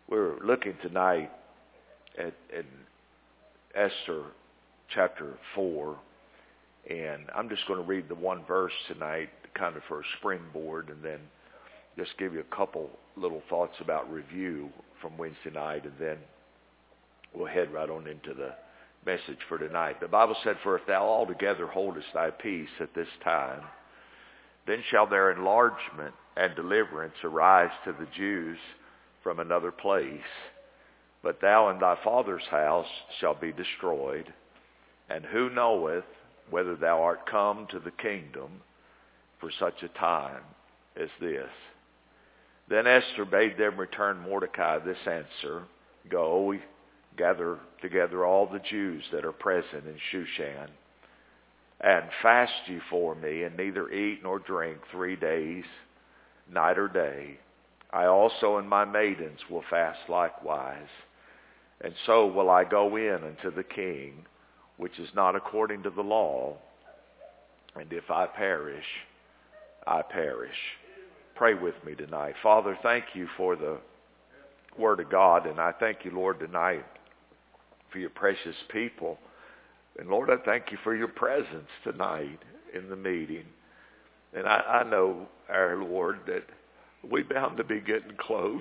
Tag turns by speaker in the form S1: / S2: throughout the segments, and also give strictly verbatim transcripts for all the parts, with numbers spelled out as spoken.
S1: We're looking tonight at, at Esther chapter four, and I'm just going to read the one verse tonight kind of for a springboard, and then just give you a couple little thoughts about review from Wednesday night, and then we'll head right on into the message for tonight. The Bible said, "For if thou altogether holdest thy peace at this time, then shall their enlargement and deliverance arise to the Jews from another place. But thou and thy father's house shall be destroyed. And who knoweth whether thou art come to the kingdom for such a time as this?" Then Esther bade them return Mordecai this answer, "Go, gather together all the Jews that are present in Shushan, and fast ye for me, and neither eat nor drink three days, night or day. I also and my maidens will fast likewise. And so will I go in unto the king, which is not according to the law. And if I perish, I perish." Pray with me tonight. Father, thank you for the Word of God, and I thank you, Lord, tonight for your precious people. And Lord, I thank you for your presence tonight in the meeting. And I, I know, our Lord, that we're bound to be getting close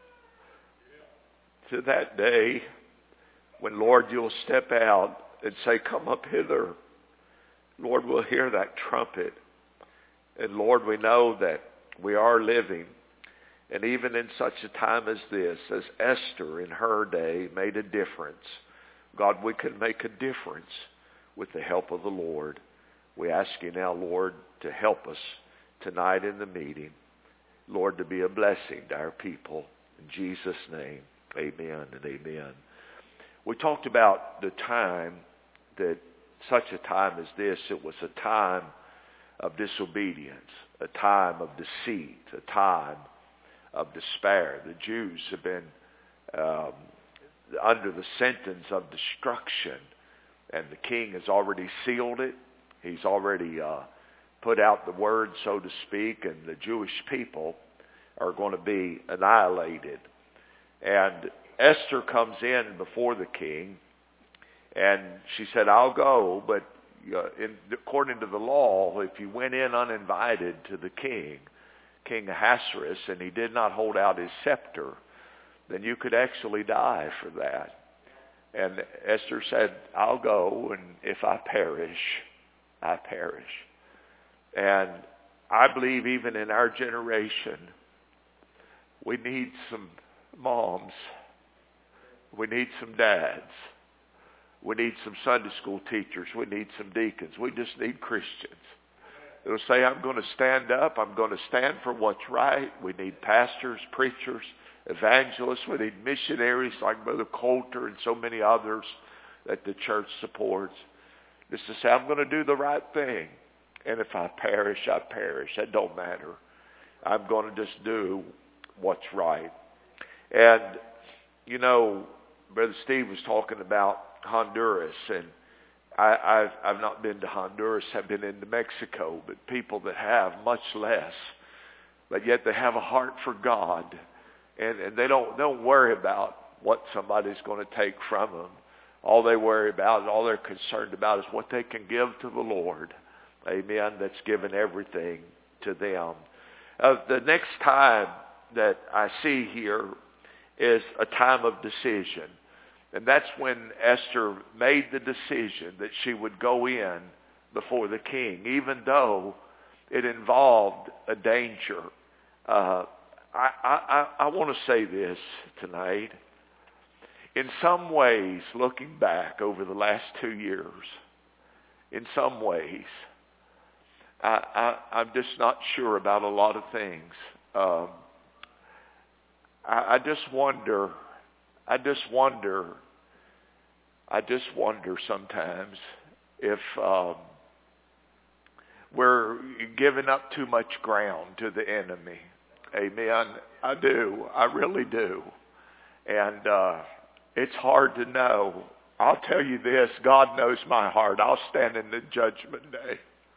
S1: to that day when, Lord, you'll step out and say, "Come up hither." Lord, we'll hear that trumpet. And Lord, we know that we are living, and even in such a time as this, as Esther in her day made a difference, God, we can make a difference with the help of the Lord. We ask you now, Lord, to help us tonight in the meeting. Lord, to be a blessing to our people. In Jesus' name, amen and amen. We talked about the time that such a time as this, it was a time of disobedience, a time of deceit, a time of despair. The Jews have been um, under the sentence of destruction, and the king has already sealed it. He's already uh, put out the word, so to speak, and the Jewish people are going to be annihilated. And Esther comes in before the king, and she said, "I'll go, but uh, in, according to the law, if you went in uninvited to the king, King Ahasuerus, and he did not hold out his scepter, then you could actually die for that." And Esther said, "I'll go, and if I perish, I perish." And I believe even in our generation, we need some moms. We need some dads. We need some Sunday school teachers. We need some deacons. We just need Christians. It'll say, "I'm going to stand up. I'm going to stand for what's right." We need pastors, preachers, evangelists. We need missionaries like Brother Coulter and so many others that the church supports. Just to say, "I'm going to do the right thing. And if I perish, I perish. That don't matter. I'm going to just do what's right." And, you know, Brother Steve was talking about Honduras, and I, I've, I've not been to Honduras. I've been into Mexico, but people that have much less, but yet they have a heart for God, and, and they don't don't worry about what somebody's going to take from them. All they worry about, all they're concerned about, is what they can give to the Lord. Amen. That's given everything to them. Uh, the next time that I see here is a time of decision. And that's when Esther made the decision that she would go in before the king, even though it involved a danger. Uh, I, I, I want to say this tonight. In some ways, looking back over the last two years, in some ways, I, I, I'm just not sure about a lot of things. Um, I, I just wonder... I just wonder, I just wonder sometimes if um, we're giving up too much ground to the enemy. Amen. I do. I really do. And uh, it's hard to know. I'll tell you this, God knows my heart. I'll stand in the judgment day.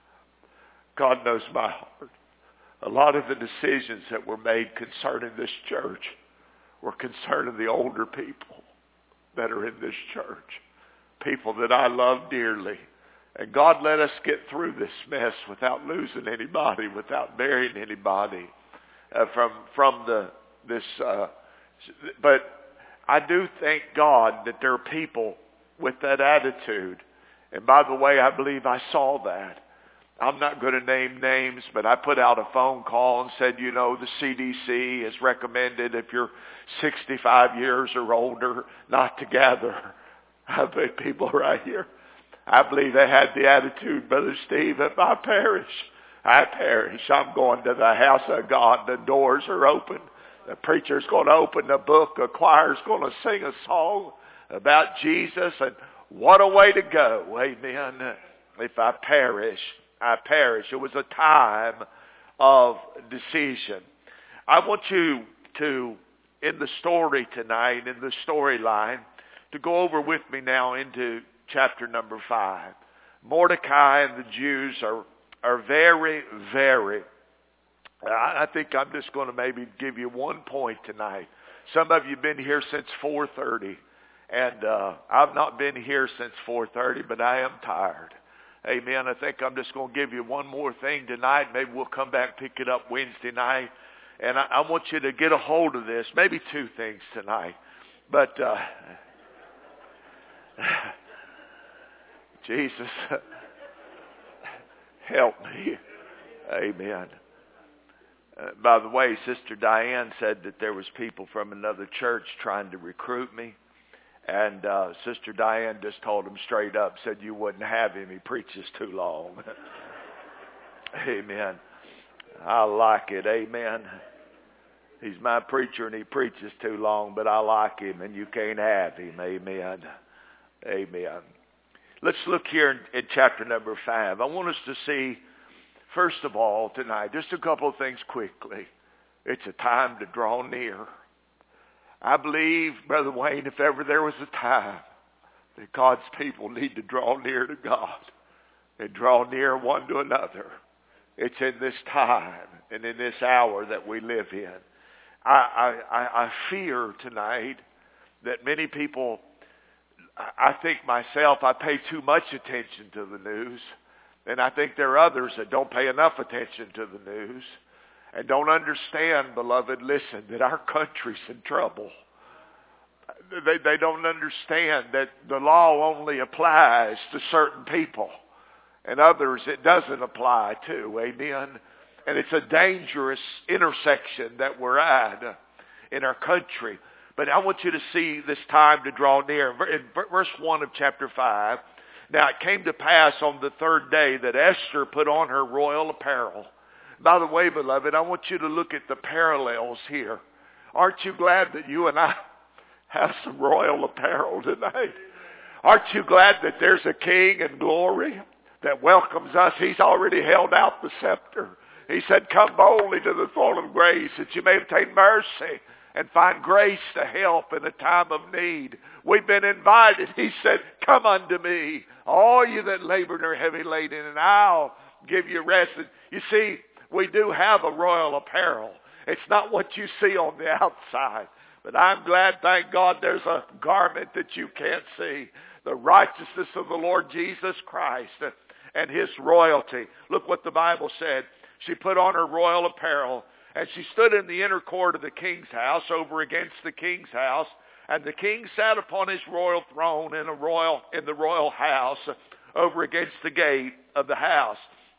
S1: God knows my heart. A lot of the decisions that were made concerning this church We're concerned of the older people that are in this church. People that I love dearly. And God let us get through this mess without losing anybody, without burying anybody uh, from from the this. Uh, but I do thank God that there are people with that attitude. And by the way, I believe I saw that. I'm not going to name names, but I put out a phone call and said, you know, the C D C has recommended if you're sixty-five years or older not to gather. I bet people right here, I believe they had the attitude, Brother Steve, if I perish, I perish. I'm going to the house of God. The doors are open. The preacher's going to open the book. A choir's going to sing a song about Jesus. And what a way to go. Amen. If I perish, I perish. It was a time of decision. I want you to, in the story tonight, in the storyline, to go over with me now into chapter number five. Mordecai and the Jews are, are very, very, I think I'm just going to maybe give you one point tonight. Some of you have been here since four thirty, and uh, I've not been here since four thirty, but I am tired. Amen. I think I'm just going to give you one more thing tonight. Maybe we'll come back and pick it up Wednesday night. And I, I want you to get a hold of this. Maybe two things tonight. But, uh, Jesus, help me. Amen. Uh, by the way, Sister Diane said that there was people from another church trying to recruit me. And uh, Sister Diane just told him straight up, said you wouldn't have him. He preaches too long. Amen. I like it. Amen. He's my preacher and he preaches too long, but I like him and you can't have him. Amen. Amen. Let's look here in, in chapter number five. I want us to see, first of all, tonight, just a couple of things quickly. It's a time to draw near. I believe, Brother Wayne, if ever there was a time that God's people need to draw near to God and draw near one to another, it's in this time and in this hour that we live in. I, I, I fear tonight that many people, I think myself, I pay too much attention to the news. And I think there are others that don't pay enough attention to the news and don't understand, beloved, listen, that our country's in trouble. They, they don't understand that the law only applies to certain people and others it doesn't apply to. Amen. And it's a dangerous intersection that we're at in our country. But I want you to see this time to draw near. In verse one of chapter five, now it came to pass on the third day that Esther put on her royal apparel. By the way, beloved, I want you to look at the parallels here. Aren't you glad that you and I have some royal apparel tonight? Aren't you glad that there's a king in glory that welcomes us? He's already held out the scepter. He said, come boldly to the throne of grace that you may obtain mercy and find grace to help in a time of need. We've been invited. He said, come unto me, all you that labor and are heavy laden, and I'll give you rest. And you see, we do have a royal apparel. It's not what you see on the outside. But I'm glad, thank God, there's a garment that you can't see. The righteousness of the Lord Jesus Christ and his royalty. Look what the Bible said. She put on her royal apparel, and she stood in the inner court of the king's house, over against the king's house. And the king sat upon his royal throne in a royal in the royal house, over against the gate of the house.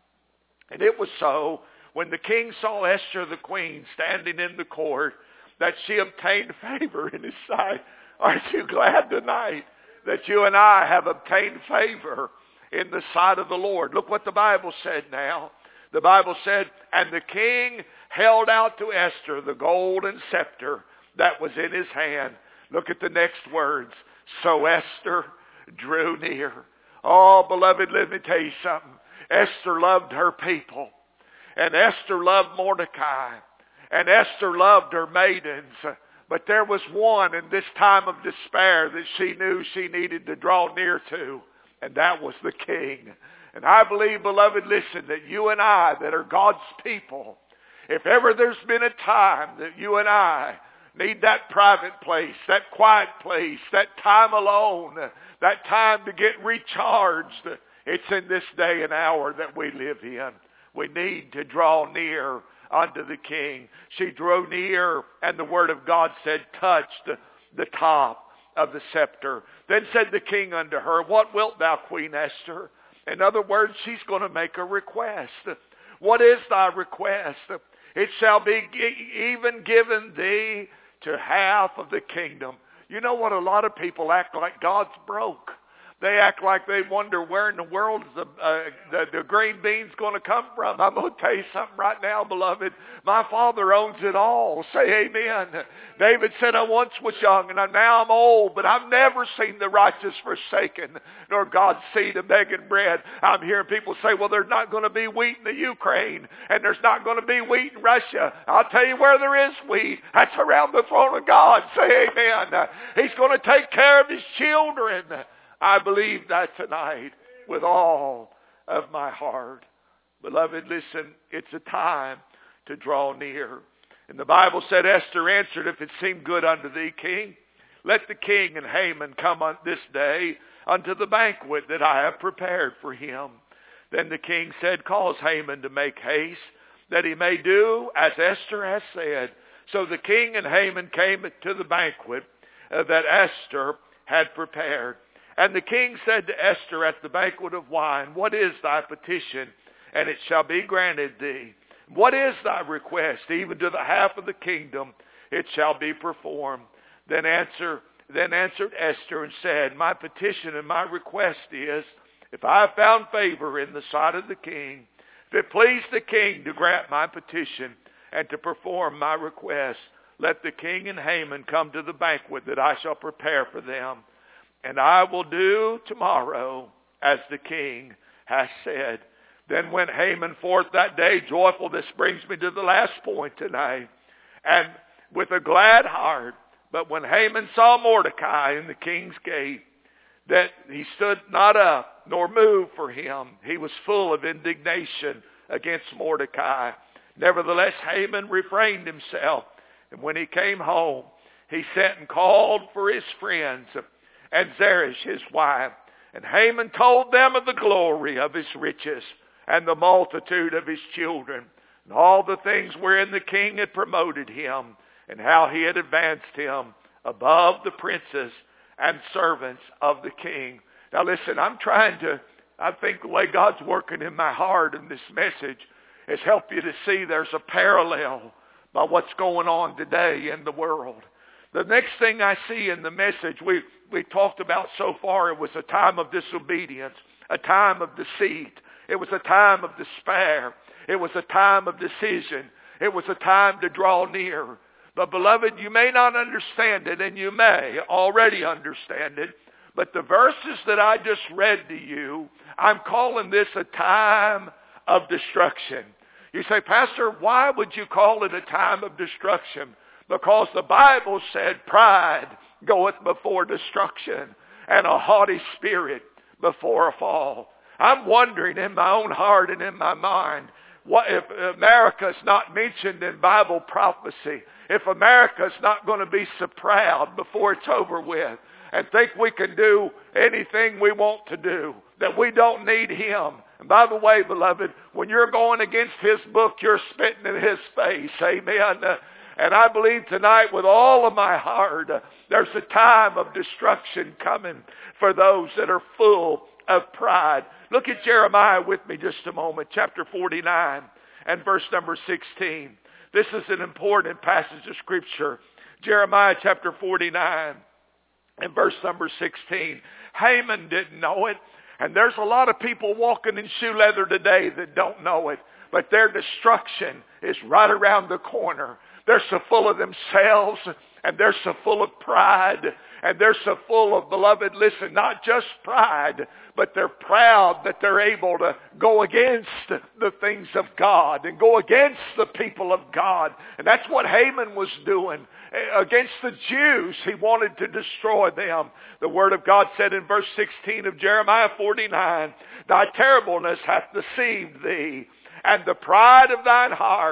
S1: And it was so, when the king saw Esther the queen standing in the court, that she obtained favor in his sight. Aren't you glad tonight that you and I have obtained favor in the sight of the Lord? Look what the Bible said now. The Bible said, and the king held out to Esther the golden scepter that was in his hand. Look at the next words. So Esther drew near. Oh, beloved, let me tell you something. Esther loved her people. And Esther loved Mordecai. And Esther loved her maidens. But there was one in this time of despair that she knew she needed to draw near to. And that was the king. And I believe, beloved, listen, that you and I that are God's people, if ever there's been a time that you and I need that private place, that quiet place, that time alone, that time to get recharged. It's in this day and hour that we live in. We need to draw near unto the King. She drew near, and the word of God said, touched the top of the scepter. Then said the king unto her, what wilt thou, Queen Esther? In other words, she's going to make a request. What is thy request? It shall be even given thee to half of the kingdom. You know what? A lot of people act like God's broke. They act like they wonder where in the world is the, uh, the, the green beans going to come from. I'm going to tell you something right now, beloved. My Father owns it all. Say amen. David said, I once was young and now I'm old, but I've never seen the righteous forsaken, nor God's seed of begging bread. I'm hearing people say, well, there's not going to be wheat in the Ukraine, and there's not going to be wheat in Russia. I'll tell you where there is wheat. That's around the throne of God. Say amen. He's going to take care of his children. I believe that tonight with all of my heart. Beloved, listen, it's a time to draw near. And the Bible said, Esther answered, if it seem good unto thee, king, let the king and Haman come on this day unto the banquet that I have prepared for him. Then the king said, cause Haman to make haste, that he may do as Esther has said. So the king and Haman came to the banquet uh, that Esther had prepared. And the king said to Esther at the banquet of wine, what is thy petition? And it shall be granted thee. What is thy request? Even to the half of the kingdom it shall be performed. Then answer, then answered Esther and said, my petition and my request is, if I have found favor in the sight of the king, if it please the king to grant my petition and to perform my request, let the king and Haman come to the banquet that I shall prepare for them. And I will do tomorrow as the king has said. Then went Haman forth that day joyful. This brings me to the last point tonight. And with a glad heart. But when Haman saw Mordecai in the king's gate, that he stood not up nor moved for him. He was full of indignation against Mordecai. Nevertheless, Haman refrained himself. And when he came home, he sent and called for his friends and Zeresh his wife. And Haman told them of the glory of his riches and the multitude of his children, and all the things wherein the king had promoted him, and how he had advanced him above the princes and servants of the king. Now listen, I'm trying to, I think the way God's working in my heart in this message is help you to see there's a parallel by what's going on today in the world. The next thing I see in the message we, we talked about so far, it was a time of disobedience, a time of deceit. It was a time of despair. It was a time of decision. It was a time to draw near. But beloved, you may not understand it, and you may already understand it, but the verses that I just read to you, I'm calling this a time of destruction. You say, Pastor, why would you call it a time of destruction? Because the Bible said pride goeth before destruction, and a haughty spirit before a fall. I'm wondering in my own heart and in my mind, what if America's not mentioned in Bible prophecy? If America's not going to be so proud before it's over with and think we can do anything we want to do, that we don't need him. And by the way, beloved, when you're going against his book, you're spitting in his face. Amen. Uh, And I believe tonight with all of my heart, uh, there's a time of destruction coming for those that are full of pride. Look at Jeremiah with me just a moment, chapter forty-nine and verse number sixteen. This is an important passage of Scripture. Jeremiah chapter forty-nine and verse number sixteen. Haman didn't know it. And there's a lot of people walking in shoe leather today that don't know it. But their destruction is right around the corner. They're so full of themselves, and they're so full of pride, and they're so full of, beloved, listen, not just pride, but they're proud that they're able to go against the things of God and go against the people of God. And that's what Haman was doing. Against the Jews, he wanted to destroy them. The Word of God said in verse sixteen of Jeremiah forty-nine, thy terribleness hath deceived thee, and the pride of thine heart,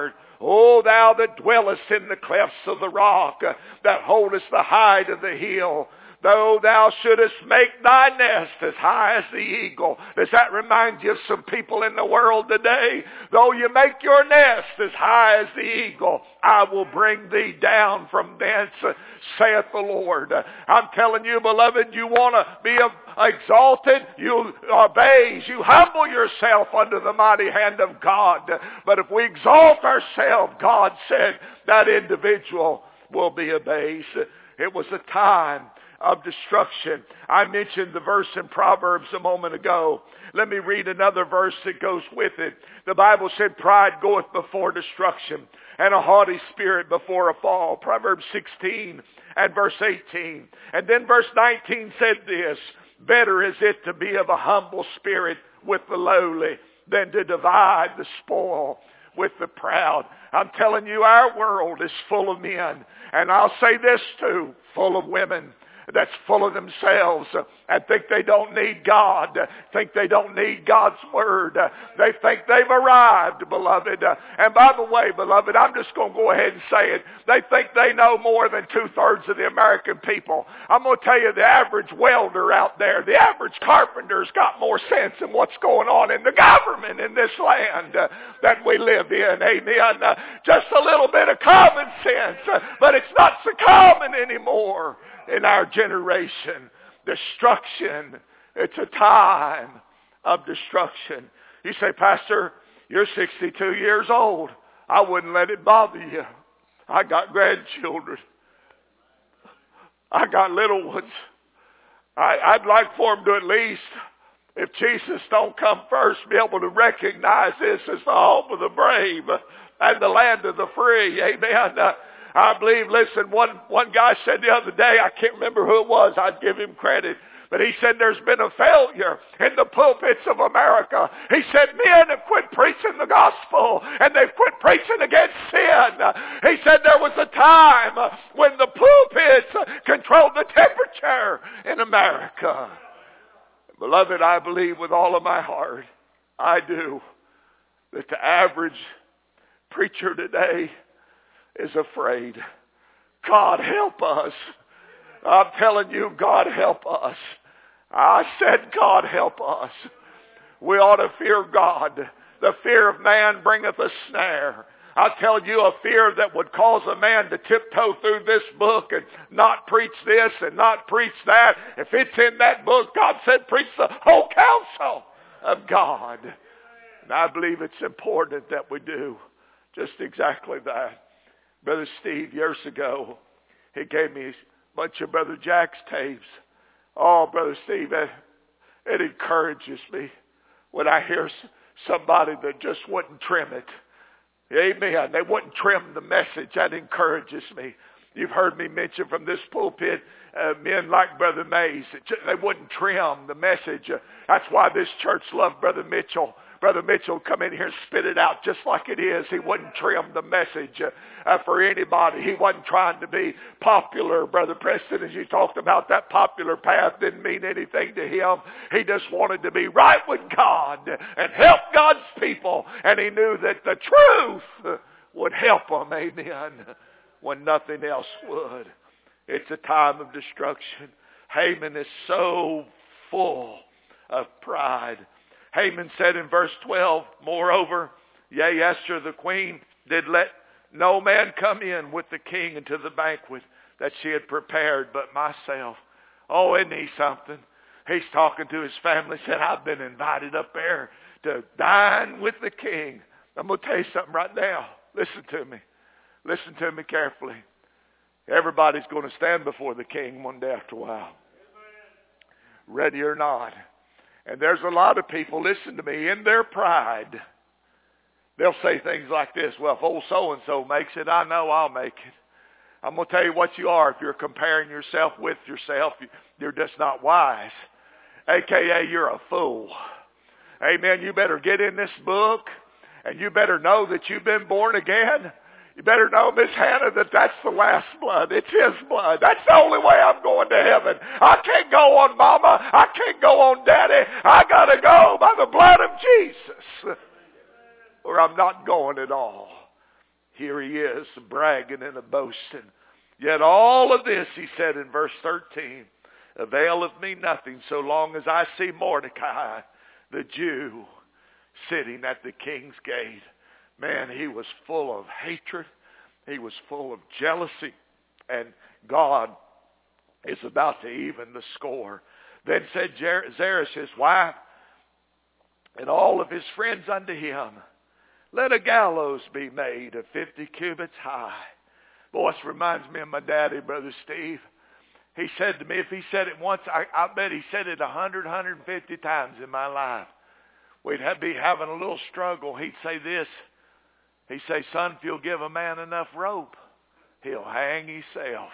S1: O thou that dwellest in the clefts of the rock, that holdest the height of the hill, though thou shouldest make thy nest as high as the eagle. Does that remind you of some people in the world today? Though you make your nest as high as the eagle, I will bring thee down from thence, saith the Lord. I'm telling you, beloved, you want to be exalted, you obey, you humble yourself under the mighty hand of God. But if we exalt ourselves, God said, that individual will be abased. It was a time of destruction. I mentioned the verse in Proverbs a moment ago. Let me read another verse that goes with it. The Bible said, pride goeth before destruction, and a haughty spirit before a fall. Proverbs sixteen and verse eighteen. And then verse nineteen said this, better is it to be of a humble spirit with the lowly than to divide the spoil with the proud. I'm telling you, our world is full of men, and I'll say this too, full of women that's full of themselves and think they don't need God, think they don't need God's Word. They think they've arrived, beloved. And by the way, beloved, I'm just going to go ahead and say it. They think they know more than two-thirds of the American people. I'm going to tell you, the average welder out there, the average carpenter's got more sense in what's going on in the government in this land uh, that we live in. Amen. Uh, just a little bit of common sense, uh, but it's not so common anymore in our generation. Destruction. It's a time of destruction. You say, Pastor, you're sixty-two years old. I wouldn't let it bother you. I got grandchildren. I got little ones. I, I'd like for them to at least, if Jesus don't come first, be able to recognize this as the home of the brave and the land of the free. Amen. Uh, I believe, listen, one, one guy said the other day, I can't remember who it was, I'd give him credit, but he said there's been a failure in the pulpits of America. He said men have quit preaching the gospel and they've quit preaching against sin. He said there was a time when the pulpits controlled the temperature in America. Beloved, I believe with all of my heart, I do, that the average preacher today is afraid. God help us. I'm telling you, God help us. I said, God help us. We ought to fear God. The fear of man bringeth a snare. I tell you, a fear that would cause a man to tiptoe through this book and not preach this and not preach that. If it's in that book, God said, preach the whole counsel of God. And I believe it's important that we do just exactly that. Brother Steve, years ago, he gave me a bunch of Brother Jack's tapes. Oh, Brother Steve, it, it encourages me when I hear somebody that just wouldn't trim it. Amen. They wouldn't trim the message. That encourages me. You've heard me mention from this pulpit uh, men like Brother Mays. They wouldn't trim the message. Uh, that's why this church loved Brother Mitchell. Brother Mitchell would come in here and spit it out just like it is. He wouldn't trim the message uh, uh, for anybody. He wasn't trying to be popular. Brother Preston, as you talked about, that popular path didn't mean anything to him. He just wanted to be right with God and help God's people. And he knew that the truth would help them, amen, when nothing else would. It's a time of destruction. Haman is so full of pride. Haman said in verse twelve, moreover, yea, Esther the queen did let no man come in with the king into the banquet that she had prepared but myself. Oh, isn't he something? He's talking to his family, said, I've been invited up there to dine with the king. I'm going to tell you something right now. Listen to me. Listen to me carefully. Everybody's going to stand before the king one day after a while. Ready or not. And there's a lot of people, listen to me, in their pride, they'll say things like this, well, if old so-and-so makes it, I know I'll make it. I'm going to tell you what you are. If you're comparing yourself with yourself, you're just not wise. A K A you're a fool. Amen. You better get in this book, and you better know that you've been born again. You better know, Miss Hannah, that that's the last blood. It's his blood. That's the only way I'm going to heaven. I can't go on Mama. I can't go on Daddy. I got to go by the blood of Jesus, or I'm not going at all. Here he is, bragging and a boasting. Yet all of this, he said in verse thirteen, availeth me nothing so long as I see Mordecai, the Jew, sitting at the king's gate. Man, he was full of hatred. He was full of jealousy. And God is about to even the score. Then said Zeresh, his wife, and all of his friends unto him, let a gallows be made of fifty cubits high. Boy, this reminds me of my daddy, Brother Steve. He said to me, if he said it once, I, I bet he said it a hundred, hundred and fifty times in my life. We'd have, be having a little struggle. He'd say this. He'd say, son, if you'll give a man enough rope, he'll hang himself.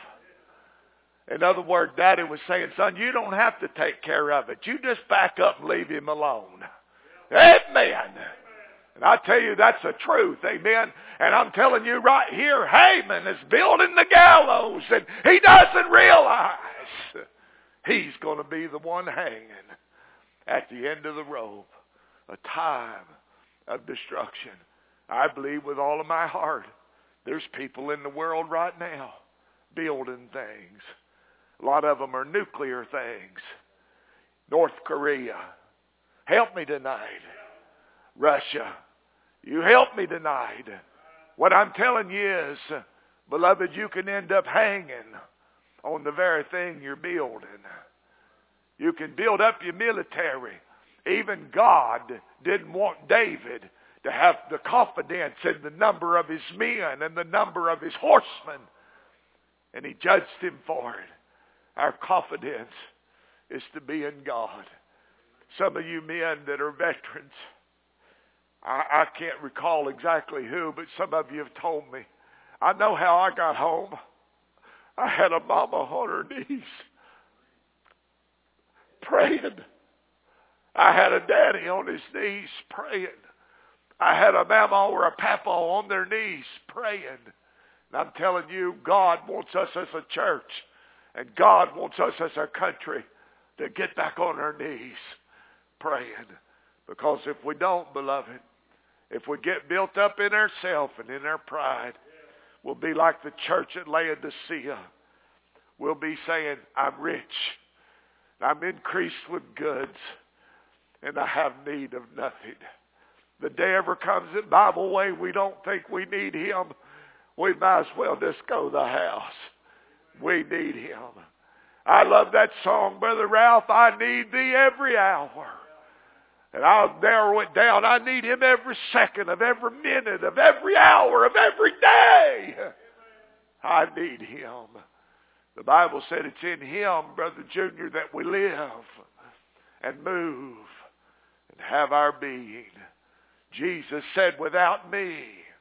S1: In other words, Daddy was saying, son, you don't have to take care of it. You just back up and leave him alone. Amen. And I tell you, that's the truth. Amen. And I'm telling you right here, Haman is building the gallows, and he doesn't realize he's going to be the one hanging at the end of the rope. A time of destruction. I believe with all of my heart, there's people in the world right now building things. A lot of them are nuclear things. North Korea, help me tonight. Russia, you help me tonight. What I'm telling you is, beloved, you can end up hanging on the very thing you're building. You can build up your military. Even God didn't want David to have the confidence in the number of his men and the number of his horsemen. And he judged him for it. Our confidence is to be in God. Some of you men that are veterans, I, I can't recall exactly who, but some of you have told me. I know how I got home. I had a mama on her knees praying. I had a daddy on his knees praying. I had a mama or a papa on their knees praying. And I'm telling you, God wants us as a church, and God wants us as a country to get back on our knees praying. Because if we don't, beloved, if we get built up in ourselves and in our pride, we'll be like the church at Laodicea. We'll be saying, I'm rich, I'm increased with goods, and I have need of nothing. The day ever comes that Bible way we don't think we need him, we might as well just go to the house. We need him. I love that song, Brother Ralph, I need thee every hour. And I'll narrow it down. I need him every second of every minute of every hour of every day. I need him. The Bible said it's in him, Brother Junior, that we live and move and have our being. Jesus said, without me,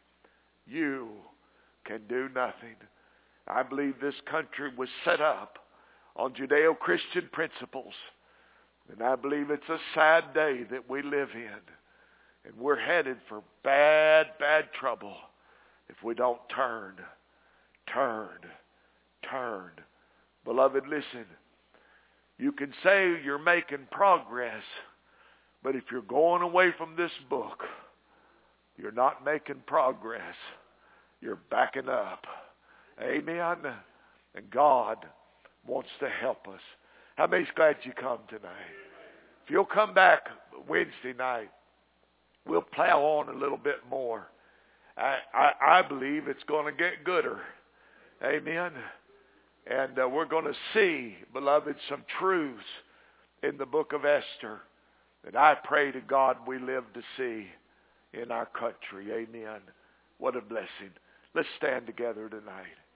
S1: you can do nothing. I believe this country was set up on Judeo-Christian principles. And I believe it's a sad day that we live in. And we're headed for bad, bad trouble if we don't turn, turn, turn. Beloved, listen. You can say you're making progress, but if you're going away from this book, you're not making progress. You're backing up. Amen? And God wants to help us. How many's glad you come tonight? If you'll come back Wednesday night, we'll plow on a little bit more. I, I, I believe it's going to get gooder. Amen? And uh, we're going to see, beloved, some truths in the book of Esther that I pray to God we live to see in our country. Amen. What a blessing. Let's stand together tonight.